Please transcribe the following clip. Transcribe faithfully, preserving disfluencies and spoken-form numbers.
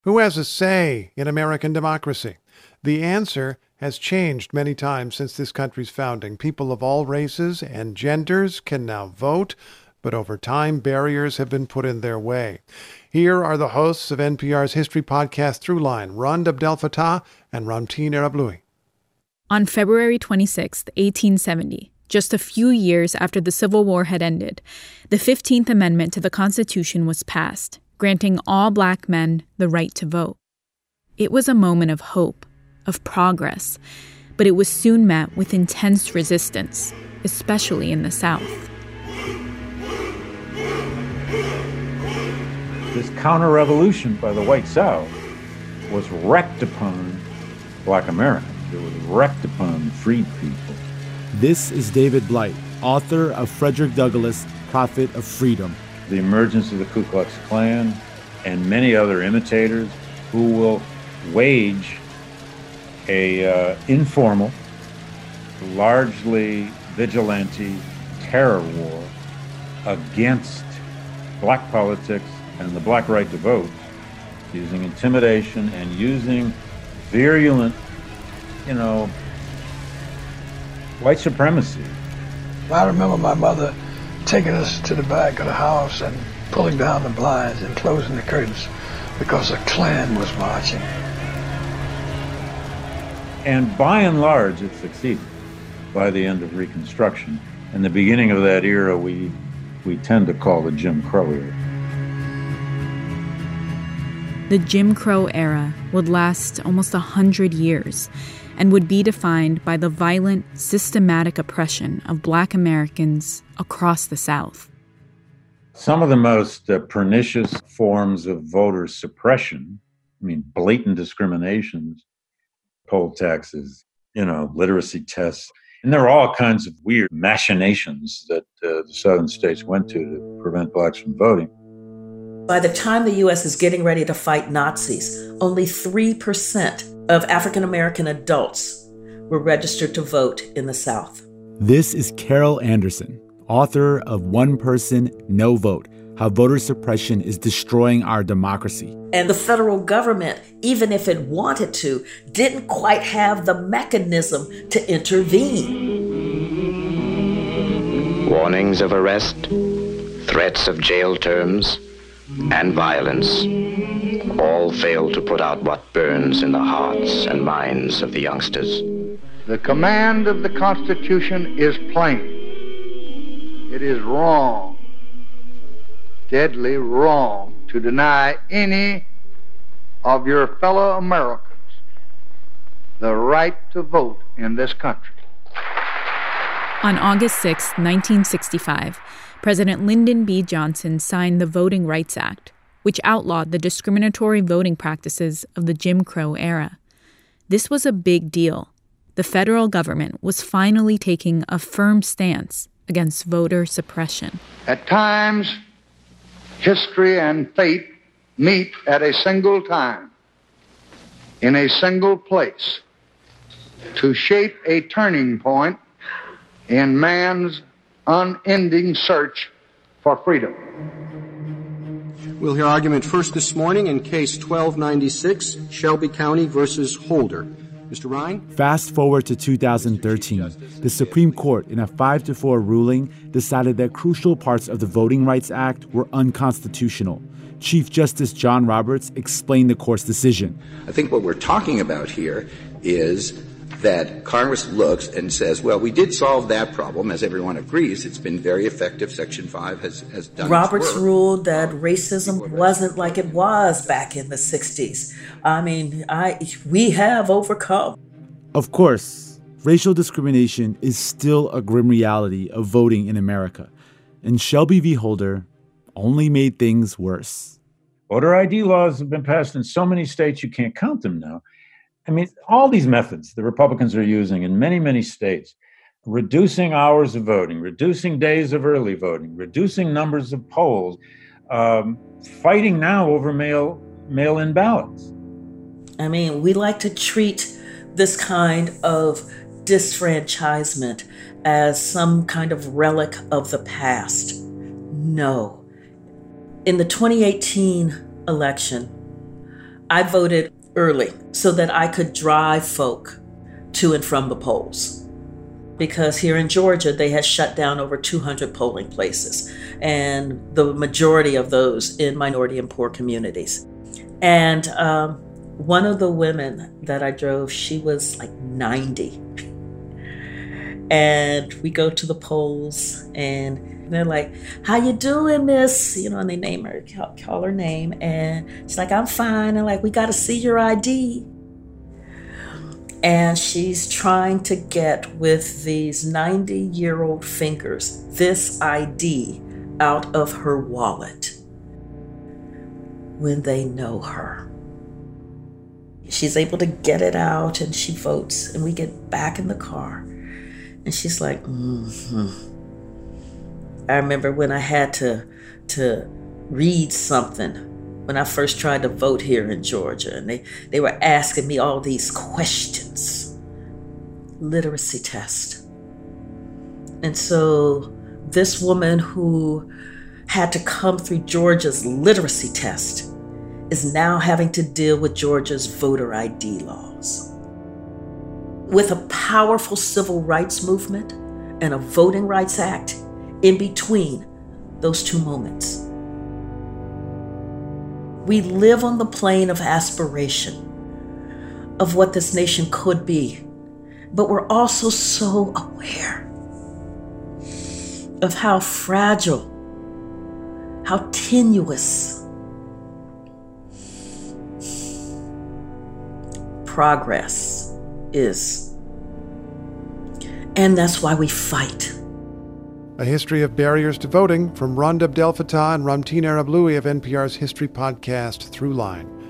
Who has a say in American democracy? The answer has changed many times since this country's founding. People of all races and genders can now vote, but over time, barriers have been put in their way. Here are the hosts of N P R's history podcast Throughline, Rund Abdelfatah and Ramtin Arablouei. On February twenty-sixth, eighteen seventy, just a few years after the Civil War had ended, the fifteenth Amendment to the Constitution was passed, granting all Black men the right to vote. It was a moment of hope, of progress, but it was soon met with intense resistance, especially in the South. This counter-revolution by the white South was wreaked upon Black Americans. It was wreaked upon freed people. This is David Blight, author of Frederick Douglass, Prophet of Freedom. The emergence of the Ku Klux Klan and many other imitators who will wage a uh, informal, largely vigilante terror war against Black politics and the Black right to vote, using intimidation and using virulent, you know, white supremacy. I remember my mother taking us to the back of the house and pulling down the blinds and closing the curtains because a Klan was marching. And by and large, it succeeded by the end of Reconstruction. And the beginning of that era, we we tend to call the Jim Crow era. The Jim Crow era would last almost a hundred years and would be defined by the violent, systematic oppression of Black Americans across the South. Some of the most uh, pernicious forms of voter suppression, I mean, blatant discriminations, poll taxes, you know, literacy tests, and there are all kinds of weird machinations that uh, the southern states went to to prevent Blacks from voting. By the time the U S is getting ready to fight Nazis, only three percent of African American adults were registered to vote in the South. This is Carol Anderson, author of One Person, No Vote, How Voter Suppression is Destroying Our Democracy. And the federal government, even if it wanted to, didn't quite have the mechanism to intervene. Warnings of arrest, threats of jail terms, and violence all fail to put out what burns in the hearts and minds of the youngsters. The command of the Constitution is plain. It is wrong, deadly wrong, to deny any of your fellow Americans the right to vote in this country. On August sixth, nineteen sixty-five, President Lyndon B. Johnson signed the Voting Rights Act, which outlawed the discriminatory voting practices of the Jim Crow era. This was a big deal. The federal government was finally taking a firm stance against voter suppression. At times, history and fate meet at a single time, in a single place, to shape a turning point in man's unending search for freedom. We'll hear argument first this morning in Case twelve ninety-six, Shelby County versus Holder. Mister Ryan? Fast forward to two thousand thirteen. The Supreme Court, in a five to four ruling, decided that crucial parts of the Voting Rights Act were unconstitutional. Chief Justice John Roberts explained the court's decision. I think what we're talking about here is that Congress looks and says, well, we did solve that problem. As everyone agrees, it's been very effective. Section five has, has done Roberts its work. ruled that racism wasn't like it was back in the sixties. I mean, I we have overcome. Of course, racial discrimination is still a grim reality of voting in America. And Shelby v. Holder only made things worse. Voter I D laws have been passed in so many states you can't count them now. I mean, all these methods the Republicans are using in many, many states, reducing hours of voting, reducing days of early voting, reducing numbers of polls, um, fighting now over mail, mail-in ballots. I mean, we like to treat this kind of disfranchisement as some kind of relic of the past. No. In the twenty eighteen election, I voted early so that I could drive folk to and from the polls. Because here in Georgia, they had shut down over two hundred polling places, and the majority of those in minority and poor communities. And um, one of the women that I drove, she was like ninety. And we go to the polls, and they're like, "How you doing, miss?" You know, and they name her, call, call her name, and she's like, "I'm fine." And like, "We got to see your I D." And she's trying to get with these ninety-year-old fingers this I D out of her wallet when they know her. She's able to get it out, and she votes, and we get back in the car. And she's like, mm-hmm. I remember when I had to, to read something when I first tried to vote here in Georgia, and they, they were asking me all these questions. Literacy test. And so this woman who had to come through Georgia's literacy test is now having to deal with Georgia's voter I D laws. With a powerful civil rights movement and a Voting Rights Act in between those two moments. We live on the plane of aspiration, of what this nation could be, but we're also so aware of how fragile, how tenuous progress is. And that's why we fight. A history of barriers to voting from Rhonda Abdel Fattah and Ramtin Arablouei of N P R's history podcast, Throughline.